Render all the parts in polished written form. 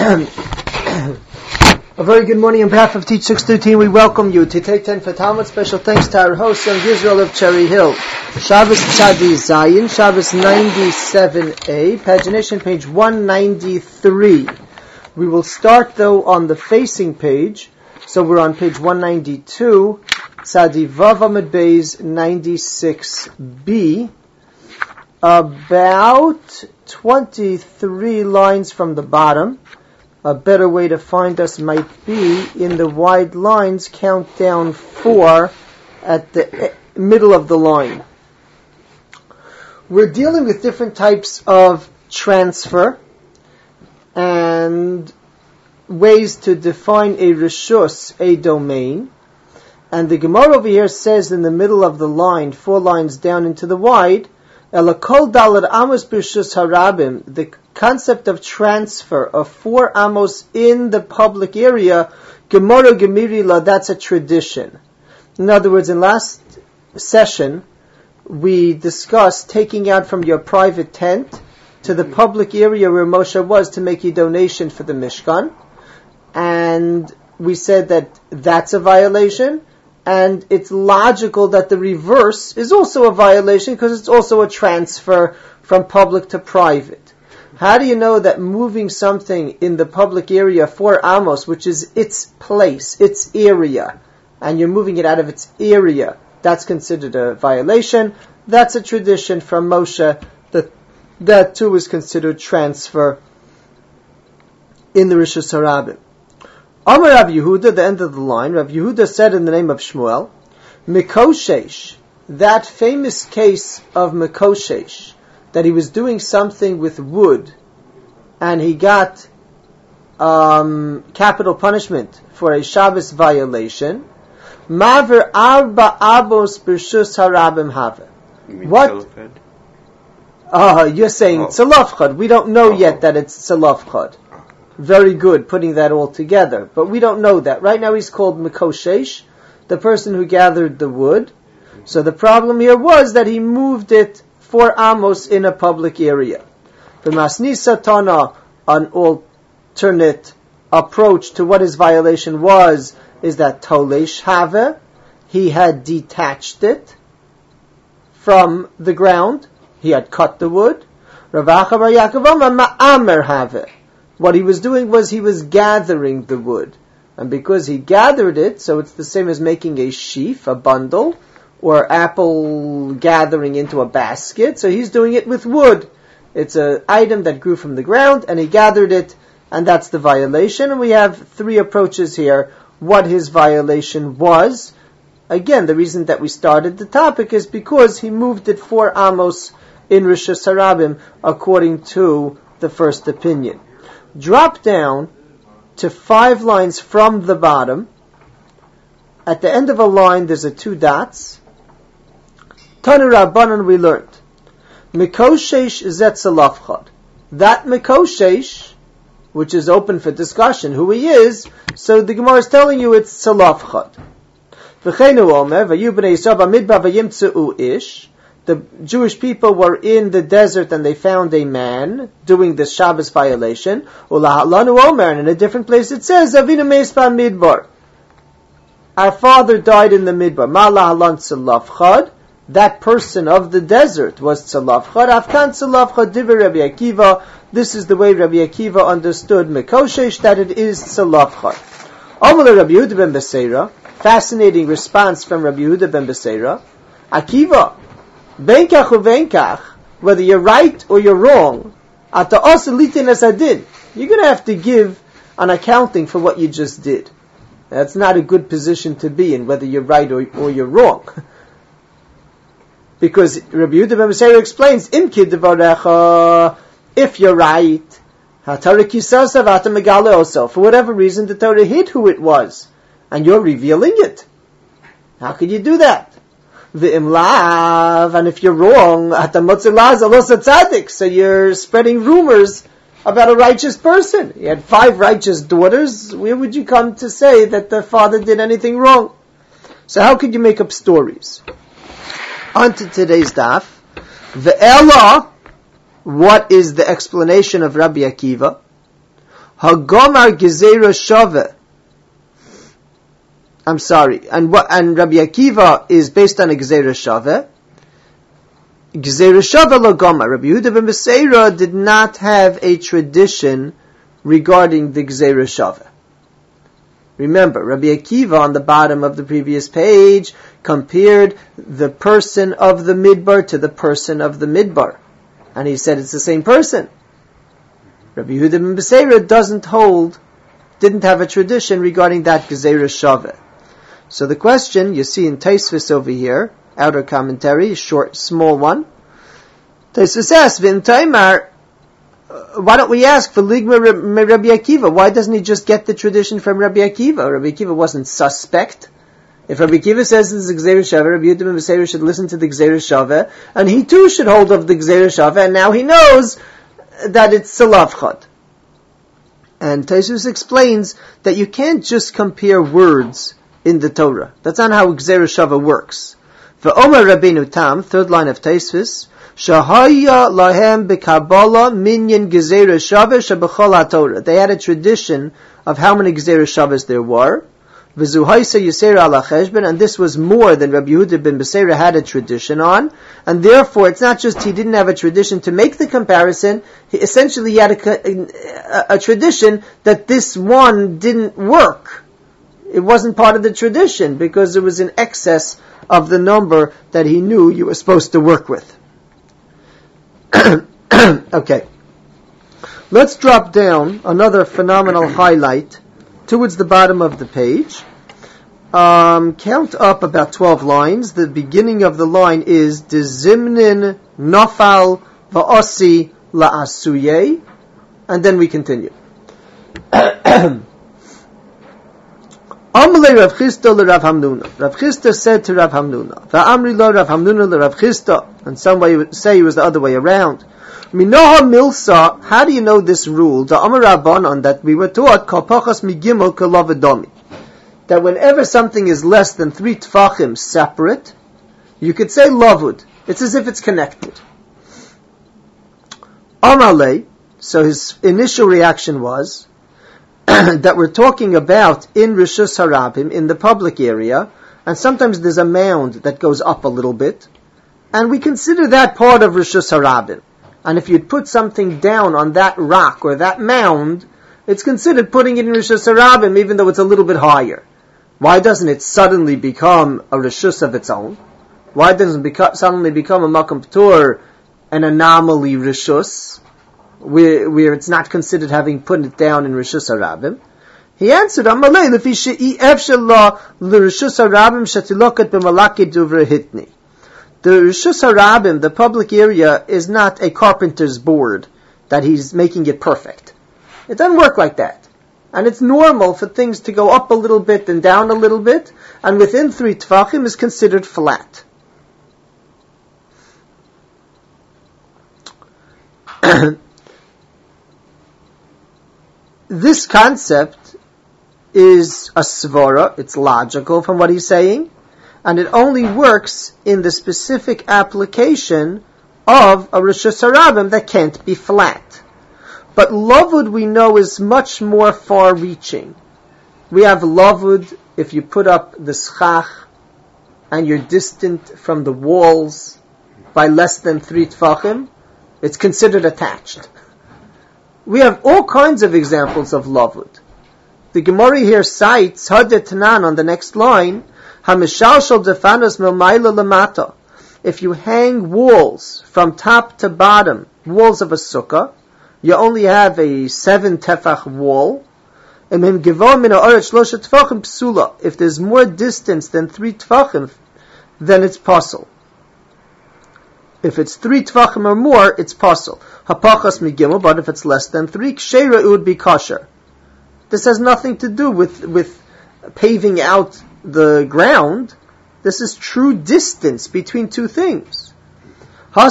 A very good morning on behalf of Teach 613. We welcome you to Take 10 for Talmud. Special thanks to our host, Young Israel of Cherry Hill. Shabbos Tzadi Zayin, Shabbos 97a, pagination page 193. We will start though on the facing page. So we're on page 192, Tzadi Vav Amud Beis 96b. About 23 lines from the bottom. A better way to find us might be in the wide lines, count down 4 at the middle of the line. We're dealing with different types of transfer and ways to define a reshus, a domain. And the Gemara over here says in the middle of the line, 4 lines down into the wide, Elakol dalad amos b'reshus harabim, the concept of transfer of 4 amos in the public area, Gemara Gemirila, that's a tradition. In other words, in last session, we discussed taking out from your private tent to the public area where Moshe was to make a donation for the Mishkan. And we said that that's a violation. And it's logical that the reverse is also a violation because it's also a transfer from public to private. How do you know that moving something in the public area 4 amos, which is its place, its area, and you're moving it out of its area, that's considered a violation? That's a tradition from Moshe that too is considered transfer in the Rishus Harabim. Amar Rav Yehuda, the end of the line, Rav Yehuda said in the name of Shmuel, Mikoshesh, that famous case of Mikoshesh, that he was doing something with wood, and he got capital punishment for a Shabbos violation. Maver arba abos b'reshus harabim have. What? You're saying tzalafchad. We don't know yet that it's tzalafchad. Very good, putting that all together. But we don't know that. Right now he's called Mikoshesh, the person who gathered the wood. So the problem here was that he moved it 4 amos in a public area. The Masni Satana, an alternate approach to what his violation was, is that Tolesh Have, he had detached it from the ground. He had cut the wood. Ravacha bar Yaakov Ma'amer Have. What he was doing was he was gathering the wood. And because he gathered it, so it's the same as making a sheaf, a bundle, or apple gathering into a basket. So he's doing it with wood. It's an item that grew from the ground, and he gathered it, and that's the violation. And we have 3 approaches here, what his violation was. Again, the reason that we started the topic is because he moved it 4 amos in Rishus Harabim, according to the first opinion. Drop down to 5 lines from the bottom. At the end of a line, there's 2 dots. Tanu Rabbanan, we learned. Mikoshesh zet tzalafchad. That Mikoshesh, which is open for discussion, who he is, so the Gemara is telling you it's tzalafchad. V'cheinu omer, v'yu b'nei Yisrael b'midbar v'yimtzeu ish. The Jewish people were in the desert and they found a man doing this Shabbos violation. Ulahalanu omer, and in a different place it says, Avinu meis b'midbar. Our father died in the midbar. Ma lahalan tzalafchad. That person of the desert was tzalafchad. Afkan tzalafchad divrei Rabbi Akiva. This is the way Rabbi Akiva understood Mikoshesh, that it is tzalafchad. Amar Rabbi Yehuda ben Beseira. Fascinating response from Rabbi Yehuda ben Beseira. Akiva, venkach uvenkach, whether you're right or you're wrong, ata osa litin as adin. You're going to have to give an accounting for what you just did. That's not a good position to be in, whether you're right or you're wrong. Because Rabbi Yehuda ben Beseira explains, Imki devarecha, if you're right, HaTorah kisasa v'ata megale oso. For whatever reason, the Torah hid who it was, and you're revealing it. How could you do that? V'im lav, and if you're wrong, hata motzi laz alosa tzadik, so you're spreading rumors about a righteous person. You had 5 righteous daughters. Where would you come to say that the father did anything wrong? So how could you make up stories? On to today's daf. Ve'ela, what is the explanation of Rabbi Akiva? Hagomar Gezerah Shaveh. I'm sorry. And Rabbi Akiva is based on a Gezerah Shaveh. Gezerah Shaveh Lagomar. Rabbi Yehuda ben Beseira did not have a tradition regarding the Gezerah Shaveh. Remember, Rabbi Akiva on the bottom of the previous page compared the person of the Midbar to the person of the Midbar. And he said it's the same person. Rabbi Yehuda ben Beseira didn't have a tradition regarding that Gezerah Shaveh. So the question, you see in Taisvis over here, outer commentary, short, small one. Taisvis asks, V'im Taimar, why don't we ask for Ligma Rabbi Akiva? Why doesn't he just get the tradition from Rabbi Akiva? Rabbi Akiva wasn't suspect. If Rabbi Akiva says this is Gezerah Shaveh, Rabbi Yehuda ben Beseira should listen to the Gezerah Shaveh, and he too should hold of the Gezerah Shaveh, and now he knows that it's Salavchad. And Taisus explains that you can't just compare words in the Torah. That's not how Gezerah Shaveh works. V'omer Rabbeinu Tam, third line of Taisus, Shahaya lahem b'Kabbalah minyan Gezerah Shaveh shebechol haTorah. They had a tradition of how many Gezerah Shavehs there were. V'zuhaisa Yisera ala cheshben, and this was more than Rabbi Yehuda ben Beseira had a tradition on. And therefore, it's not just he didn't have a tradition to make the comparison. He had a tradition that this one didn't work. It wasn't part of the tradition because it was in excess of the number that he knew you were supposed to work with. Okay. Let's drop down another phenomenal highlight towards the bottom of the page. Count up about 12 lines. The beginning of the line is Dezimnin Nofal Va'osi La'asuye, and then we continue. Amalei Rav Chisda l'Rav Hamnuna. Rav Chisda said to Rav Hamnuna, Va'amri lo Rav Hamnuna l'Rav Chisda, and some way say it was the other way around. Minoha milsa, how do you know this rule? The Amar Rabbanon, that we were taught, Kol pachas migimel kalavedomi, that whenever something is less than 3 tfachim separate, you could say lavud. It's as if it's connected. Amalei, so his initial reaction was that we're talking about in Rishus Harabim, in the public area, and sometimes there's a mound that goes up a little bit, and we consider that part of Rishus Harabim. And if you'd put something down on that rock or that mound, it's considered putting it in Rishus Harabim, even though it's a little bit higher. Why doesn't it suddenly become a Rishus of its own? Why doesn't it suddenly become a Makam P'tur, an anomaly Rishus, where it's not considered having put it down in Rishus Harabim? He answered, Amalei, lefi she'i efshallah l'Rishus Harabim shetiloket b'malaki duvre hitni. The Rishus Harabim, the public area, is not a carpenter's board that he's making it perfect. It doesn't work like that. And it's normal for things to go up a little bit and down a little bit, and within 3 tfachim is considered flat. This concept is a svara, it's logical from what he's saying, and it only works in the specific application of a Rishus Harabim that can't be flat. But lavud, we know, is much more far-reaching. We have lavud if you put up the schach and you're distant from the walls by less than 3 tfachim, it's considered attached. We have all kinds of examples of lavud. The Gemara here cites Hadetanan on the next line, Hamishal shal defanos milmayla lamata. If you hang walls from top to bottom, walls of a sukkah, you only have a 7 tefach wall. If there's more distance than 3 tefachim, then it's possible. If it's 3 tefachim or more, it's possible. Hapachas migimel, but if it's less than 3, ksheira, it would be kosher. This has nothing to do with paving out the ground. This is true distance between 2 things. On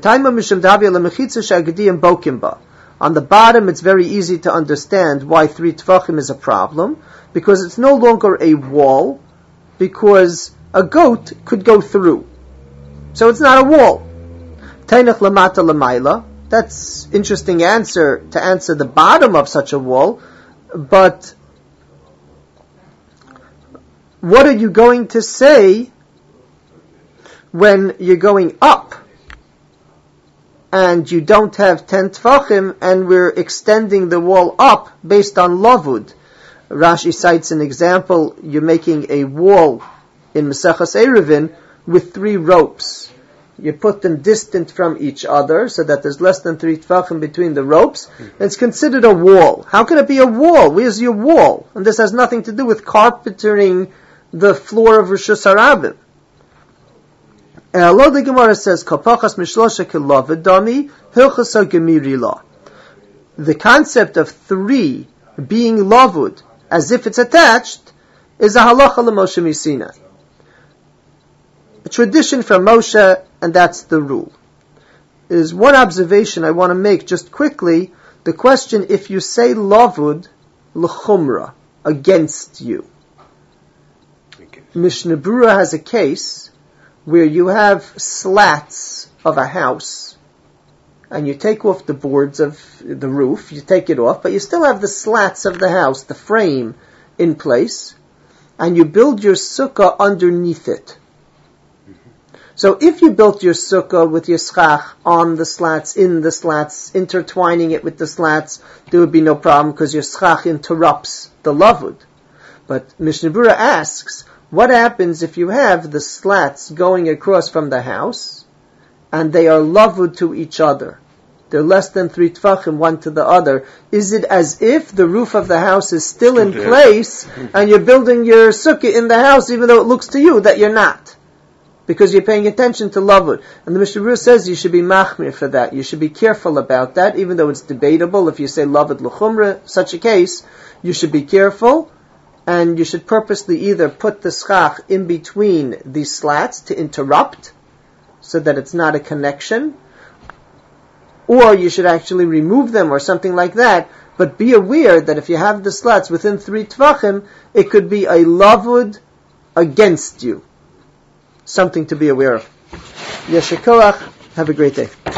the bottom, it's very easy to understand why 3 tefachim is a problem, because it's no longer a wall, because a goat could go through. So it's not a wall. Tainach lamata lamayla, That's interesting answer to answer the bottom of such a wall, but what are you going to say when you're going up and you don't have 10 tfachim and we're extending the wall up based on lavud? Rashi cites an example. You're making a wall in Maseches Eruvin with 3 ropes. You put them distant from each other so that there's less than 3 tfachim between the ropes. It's considered a wall. How can it be a wall? Where's your wall? And this has nothing to do with carpeting the floor of Rishus HaRabim. And Allah the Gemara says, the concept of 3 being lavud, as if it's attached, is a halacha l'Moshe Misina. A tradition from Moshe, and that's the rule. There's one observation I want to make just quickly. The question, if you say lavud, l'chumra, against you. Mishnah Berurah has a case where you have slats of a house, and you take off the boards of the roof, you take it off, but you still have the slats of the house, the frame, in place, and you build your sukkah underneath it. So if you built your sukkah with your schach on the slats, in the slats, intertwining it with the slats, there would be no problem because your schach interrupts the lavud. But Mishnah Berurah asks, what happens if you have the slats going across from the house and they are lavud to each other? They're less than 3 tfachim one to the other. Is it as if the roof of the house is still in place and you're building your sukkah in the house even though it looks to you that you're not? Because you're paying attention to lavud. And the Mishnah Berurah says you should be machmir for that. You should be careful about that, even though it's debatable. If you say lavud l'chumra, such a case, you should be careful. And you should purposely either put the schach in between these slats to interrupt, so that it's not a connection, or you should actually remove them or something like that. But be aware that if you have the slats within 3 tvachim, it could be a lavud against you. Something to be aware of. Yesher koach. Have a great day.